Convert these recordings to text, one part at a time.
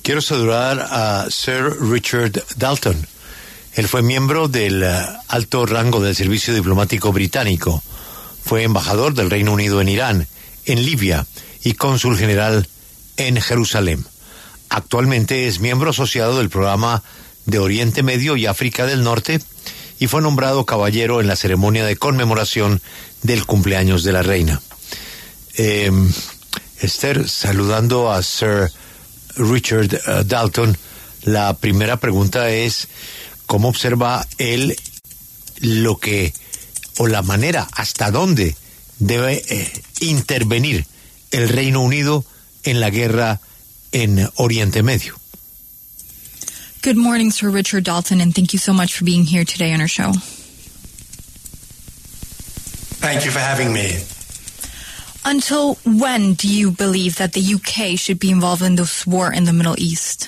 Quiero saludar a Sir Richard Dalton. Él fue miembro del alto rango del servicio diplomático británico. Fue embajador del Reino Unido en Irán, en Libia y cónsul general en Jerusalén. Actualmente es miembro asociado del programa de Oriente Medio y África del Norte y fue nombrado caballero en la ceremonia de conmemoración del cumpleaños de la reina. Esther, saludando a Sir Richard Dalton, la primera pregunta es ¿cómo observa él lo que, o la manera, hasta dónde debe intervenir el Reino Unido en la guerra en Oriente Medio? Good morning, Sir Richard Dalton, and thank you so much for being here today on our show. Thank you for having me. Until when do you believe that the UK should be involved in this war in the Middle East?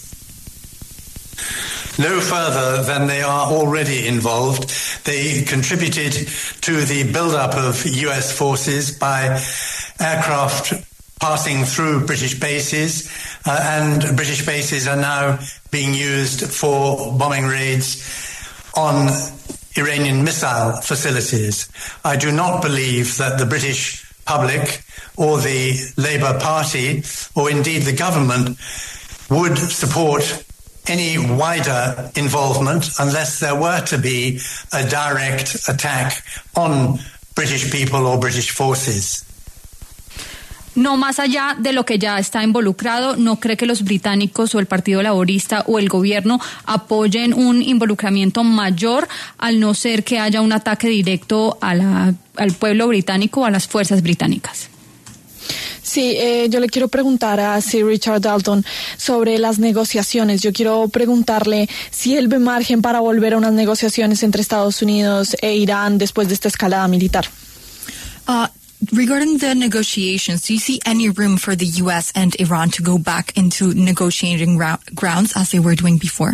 No further than they are already involved. They contributed to the build-up of US forces by aircraft passing through British bases, and British bases are now being used for bombing raids on Iranian missile facilities. I do not believe that the British public or the Labour Party or indeed the government would support any wider involvement unless there were to be a direct attack on British people or British forces. No más allá de lo que ya está involucrado, ¿no cree que los británicos o el Partido Laborista o el gobierno apoyen un involucramiento mayor al no ser que haya un ataque directo al pueblo británico o a las fuerzas británicas? Sí, yo le quiero preguntar a Sir Richard Dalton sobre las negociaciones. Yo quiero preguntarle si él ve margen para volver a unas negociaciones entre Estados Unidos e Irán después de esta escalada militar. Regarding the negotiations, do you see any room for the U.S. and Iran to go back into negotiating grounds as they were doing before?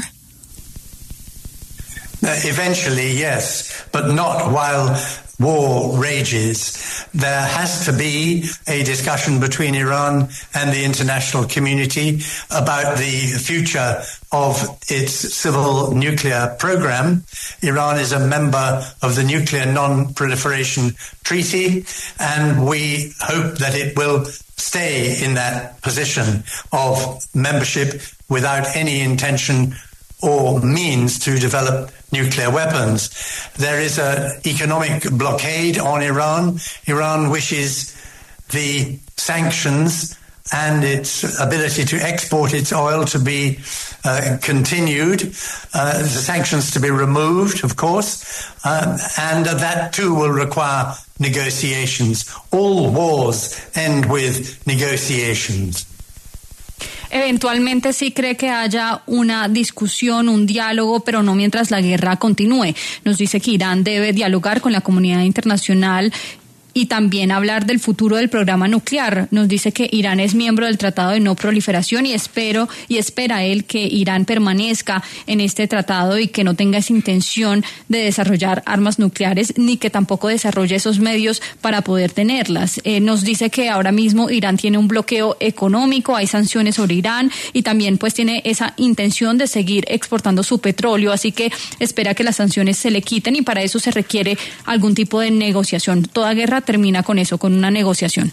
Eventually, yes, but not while war rages. There has to be a discussion between Iran and the international community about the future of its civil nuclear program. Iran is a member of the Nuclear Non-Proliferation Treaty, and we hope that it will stay in that position of membership without any intention or means to develop nuclear weapons. There is an economic blockade on Iran. Iran wishes the sanctions and its ability to export its oil to be continued, the sanctions to be removed, of course, and that too will require negotiations. All wars end with negotiations. Eventualmente sí cree que haya una discusión, un diálogo, pero no mientras la guerra continúe. Nos dice que Irán debe dialogar con la comunidad internacional y también hablar del futuro del programa nuclear. Nos dice que Irán es miembro del Tratado de No Proliferación y espera él que Irán permanezca en este tratado y que no tenga esa intención de desarrollar armas nucleares ni que tampoco desarrolle esos medios para poder tenerlas. Nos dice que ahora mismo Irán tiene un bloqueo económico, hay sanciones sobre Irán y también pues tiene esa intención de seguir exportando su petróleo, así que espera que las sanciones se le quiten y para eso se requiere algún tipo de negociación. Toda guerra termina con eso, con una negociación.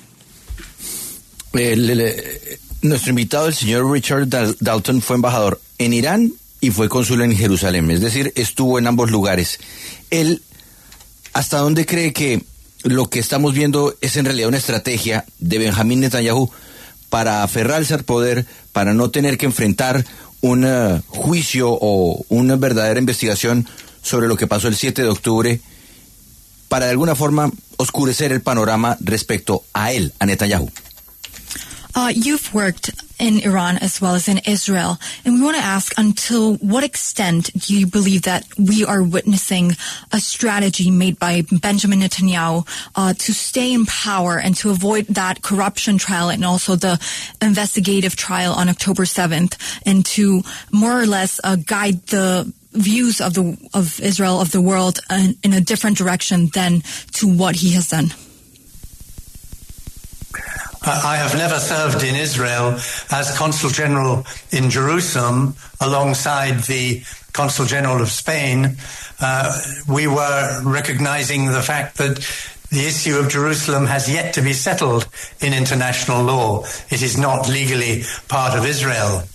Nuestro invitado, el señor Richard Dalton, fue embajador en Irán y fue cónsul en Jerusalén, es decir, estuvo en ambos lugares. Él, ¿hasta dónde cree que lo que estamos viendo es en realidad una estrategia de Benjamín Netanyahu para aferrarse al poder, para no tener que enfrentar un juicio o una verdadera investigación sobre lo que pasó el 7 de octubre, para de alguna forma oscurecer el panorama respecto a él, a Netanyahu? You've worked in Iran as well as in Israel, and we want to ask, until what extent do you believe that we are witnessing a strategy made by Benjamin Netanyahu to stay in power and to avoid that corruption trial and also the investigative trial on October 7th, and to more or less guide the views of Israel, of the world, in a different direction than to what he has done? I have never served in Israel as Consul General in Jerusalem alongside the Consul General of Spain. We were recognizing the fact that the issue of Jerusalem has yet to be settled in international law. It is not legally part of Israel.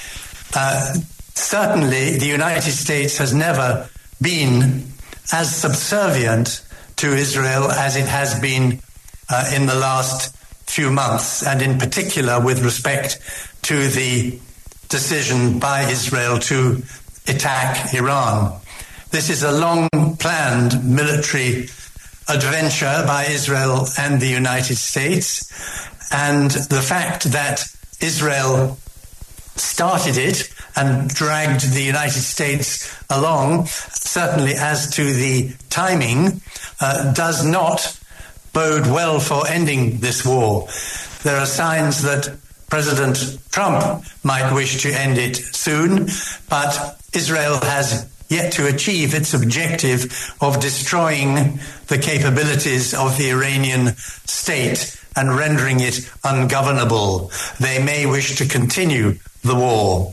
Certainly, the United States has never been as subservient to Israel as it has been in the last few months, and in particular with respect to the decision by Israel to attack Iran. This is a long-planned military adventure by Israel and the United States, and the fact that Israel started it and dragged the United States along, certainly as to the timing, does not bode well for ending this war. There are signs that President Trump might wish to end it soon, but Israel has yet to achieve its objective of destroying the capabilities of the Iranian state and rendering it ungovernable. They may wish to continue the war.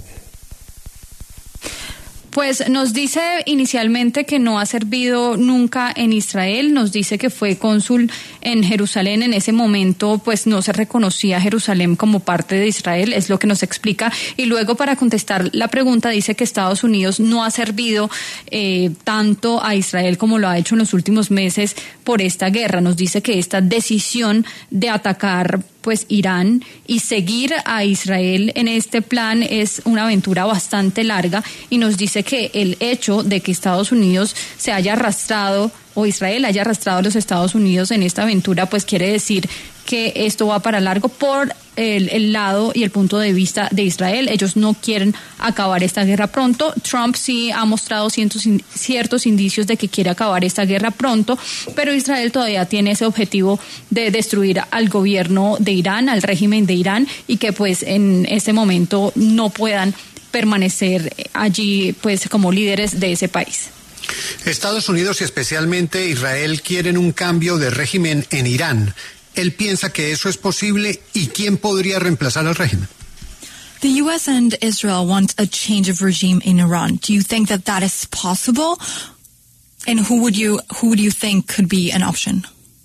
Pues nos dice inicialmente que no ha servido nunca en Israel, nos dice que fue cónsul en Jerusalén. En ese momento pues no se reconocía Jerusalén como parte de Israel, es lo que nos explica. Y luego, para contestar la pregunta, dice que Estados Unidos no ha servido tanto a Israel como lo ha hecho en los últimos meses por esta guerra. Nos dice que esta decisión de atacar pues Irán y seguir a Israel en este plan es una aventura bastante larga, y nos dice que el hecho de que Estados Unidos se haya arrastrado, o Israel haya arrastrado a los Estados Unidos en esta aventura, pues quiere decir que esto va para largo por el lado y el punto de vista de Israel. Ellos no quieren acabar esta guerra pronto. Trump sí ha mostrado ciertos indicios de que quiere acabar esta guerra pronto, pero Israel todavía tiene ese objetivo de destruir al gobierno de Irán, al régimen de Irán, y que pues en este momento no puedan permanecer allí pues como líderes de ese país. Estados Unidos y especialmente Israel quieren un cambio de régimen en Irán. ¿Él piensa que eso es posible y quién podría reemplazar al régimen? The U.S. and Israel want a change of regime in Iran. Do you think that that is possible? And who would you think could be an option?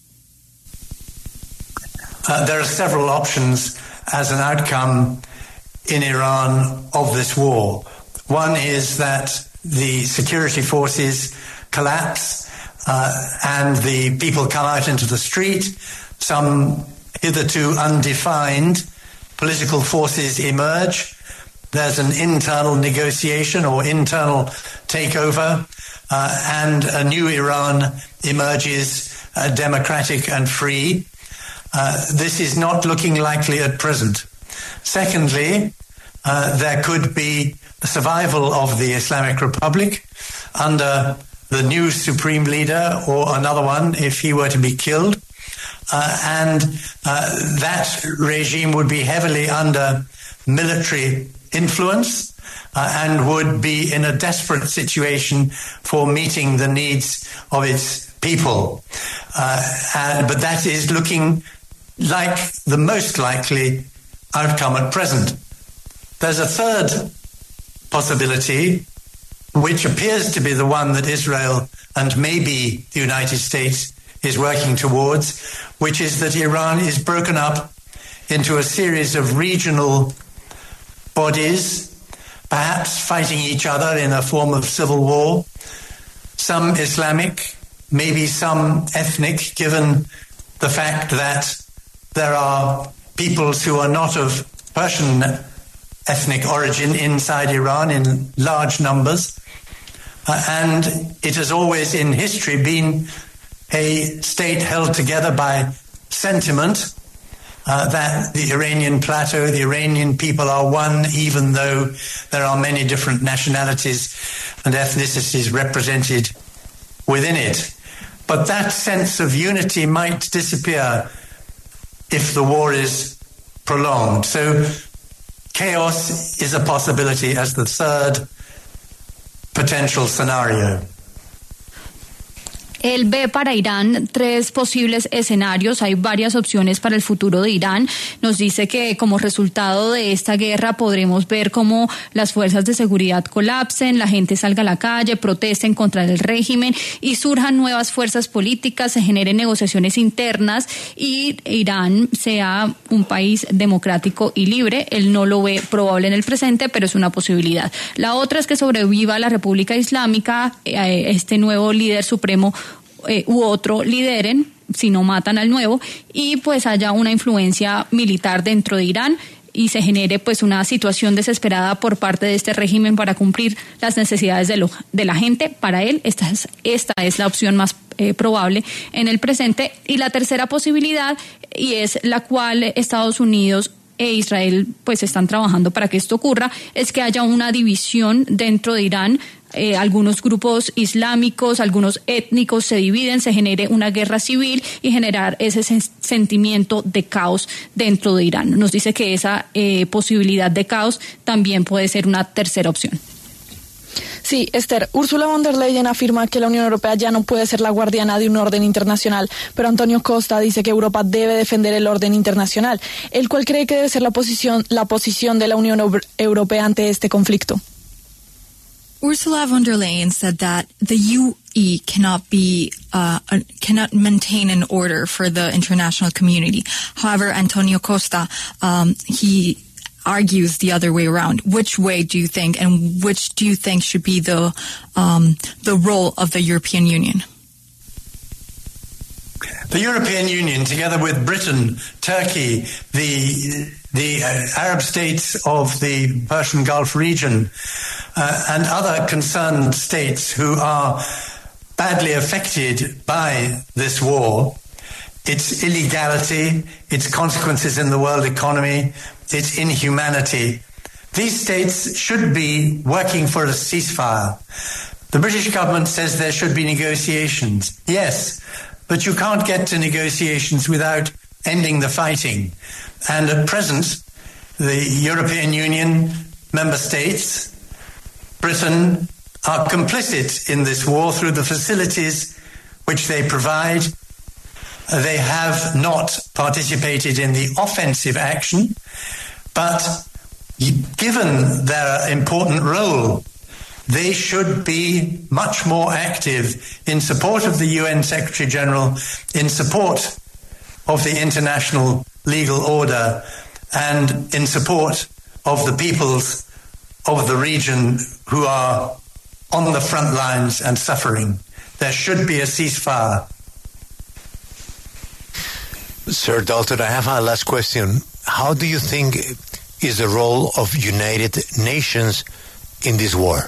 There are several options as an outcome in Iran of this war. One is that the security forces collapse and the people come out into the street. Some hitherto undefined political forces emerge. There's an internal negotiation or internal takeover, and a new Iran emerges democratic and free. This is not looking likely at present. Secondly, there could be the survival of the Islamic Republic under the new supreme leader or another one if he were to be killed. And that regime would be heavily under military influence and would be in a desperate situation for meeting the needs of its people. But that is looking like the most likely outcome at present. There's a third possibility, which appears to be the one that Israel and maybe the United States is working towards, which is that Iran is broken up into a series of regional bodies, perhaps fighting each other in a form of civil war, some Islamic, maybe some ethnic, given the fact that there are peoples who are not of Persian ethnic origin inside Iran in large numbers. And it has always in history been a state held together by sentiment that the Iranian plateau, the Iranian people are one, even though there are many different nationalities and ethnicities represented within it. But that sense of unity might disappear if the war is prolonged. So chaos is a possibility as the third potential scenario. Él ve para Irán 3 posibles escenarios, hay varias opciones para el futuro de Irán. Nos dice que como resultado de esta guerra podremos ver cómo las fuerzas de seguridad colapsen, la gente salga a la calle, protesten contra el régimen y surjan nuevas fuerzas políticas, se generen negociaciones internas y Irán sea un país democrático y libre. Él no lo ve probable en el presente, pero es una posibilidad. La otra es que sobreviva la República Islámica, este nuevo líder supremo u otro lideren, si no matan al nuevo, y pues haya una influencia militar dentro de Irán y se genere pues una situación desesperada por parte de este régimen para cumplir las necesidades de la gente. Para él esta es la opción más probable en el presente. Y la tercera posibilidad, y es la cual Estados Unidos e Israel pues están trabajando para que esto ocurra, es que haya una división dentro de Irán. Algunos grupos islámicos, algunos étnicos se dividen, se genere una guerra civil y generar ese sentimiento de caos dentro de Irán. Nos dice que esa posibilidad de caos también puede ser una tercera opción. Sí, Esther, Ursula von der Leyen afirma que la Unión Europea ya no puede ser la guardiana de un orden internacional, pero Antonio Costa dice que Europa debe defender el orden internacional. ¿El cuál cree que debe ser la posición de la Unión Europea ante este conflicto? Ursula von der Leyen said that the UE cannot maintain an order for the international community. However, Antonio Costa, he argues the other way around. Which way do you think, and which do you think should be the role of the European Union? The European Union, together with Britain, Turkey, the Arab states of the Persian Gulf region, and other concerned states who are badly affected by this war, its illegality, its consequences in the world economy, its inhumanity. These states should be working for a ceasefire. The British government says there should be negotiations. Yes, but you can't get to negotiations without ending the fighting. And at present, the European Union member states, Britain, are complicit in this war through the facilities which they provide. They have not participated in the offensive action, but given their important role, they should be much more active in support of the UN Secretary General, in support of the international legal order, and in support of the peoples of the region who are on the front lines and suffering. There should be a ceasefire. Sir Dalton, I have a last question. How do you think is the role of United Nations in this war?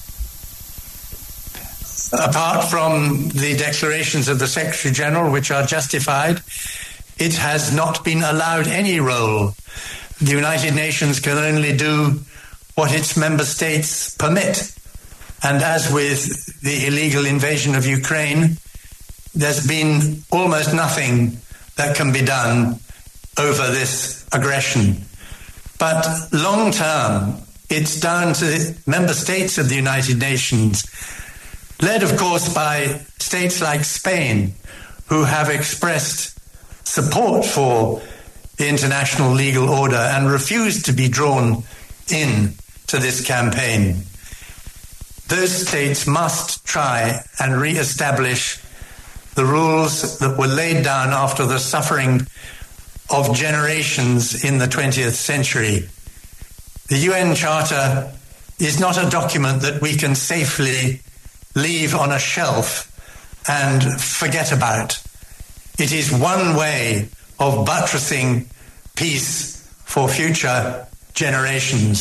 Apart from the declarations of the Secretary General, which are justified, it has not been allowed any role. The United Nations can only do what its member states permit. And as with the illegal invasion of Ukraine, there's been almost nothing that can be done over this aggression. But long term, it's down to the member states of the United Nations, led, of course, by states like Spain, who have expressed support for the international legal order and refused to be drawn in to this campaign. Those states must try and re-establish the rules that were laid down after the suffering of generations in the 20th century. The UN Charter is not a document that we can safely leave on a shelf and forget about. It is one way of buttressing peace for future generations.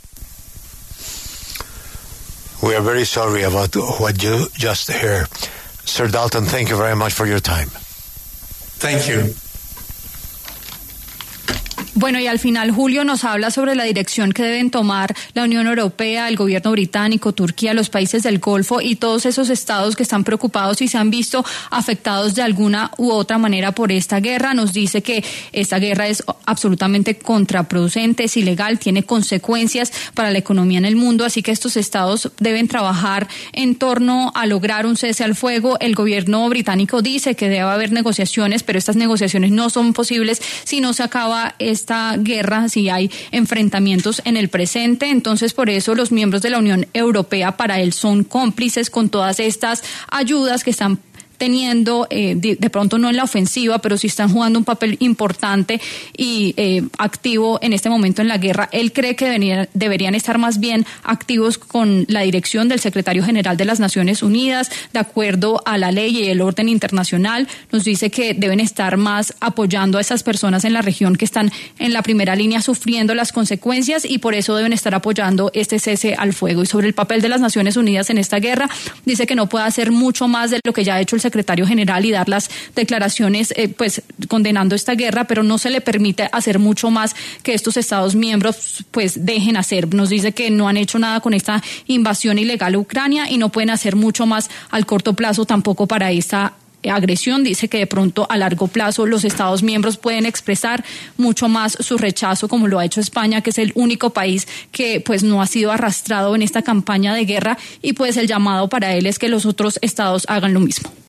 We are very sorry about what you just heard. Sir Dalton, thank you very much for your time. Thank you. Bueno, y al final Julio nos habla sobre la dirección que deben tomar la Unión Europea, el gobierno británico, Turquía, los países del Golfo y todos esos estados que están preocupados y se han visto afectados de alguna u otra manera por esta guerra. Nos dice que esta guerra es absolutamente contraproducente, es ilegal, tiene consecuencias para la economía en el mundo, así que estos estados deben trabajar en torno a lograr un cese al fuego. El gobierno británico dice que debe haber negociaciones, pero estas negociaciones no son posibles si no se acaba esta guerra, si hay enfrentamientos en el presente. Entonces, por eso los miembros de la Unión Europea para él son cómplices con todas estas ayudas que están teniendo, de pronto no en la ofensiva, pero sí están jugando un papel importante y activo en este momento en la guerra. Él cree que deberían estar más bien activos con la dirección del secretario general de las Naciones Unidas, de acuerdo a la ley y el orden internacional. Nos dice que deben estar más apoyando a esas personas en la región que están en la primera línea sufriendo las consecuencias y por eso deben estar apoyando este cese al fuego. Y sobre el papel de las Naciones Unidas en esta guerra, dice que no puede hacer mucho más de lo que ya ha hecho el secretario general y dar las declaraciones pues condenando esta guerra, pero no se le permite hacer mucho más que estos Estados miembros pues dejen hacer. Nos dice que no han hecho nada con esta invasión ilegal a Ucrania y no pueden hacer mucho más al corto plazo tampoco para esta agresión. Dice que de pronto a largo plazo los Estados miembros pueden expresar mucho más su rechazo, como lo ha hecho España, que es el único país que pues no ha sido arrastrado en esta campaña de guerra, y pues el llamado para él es que los otros estados hagan lo mismo.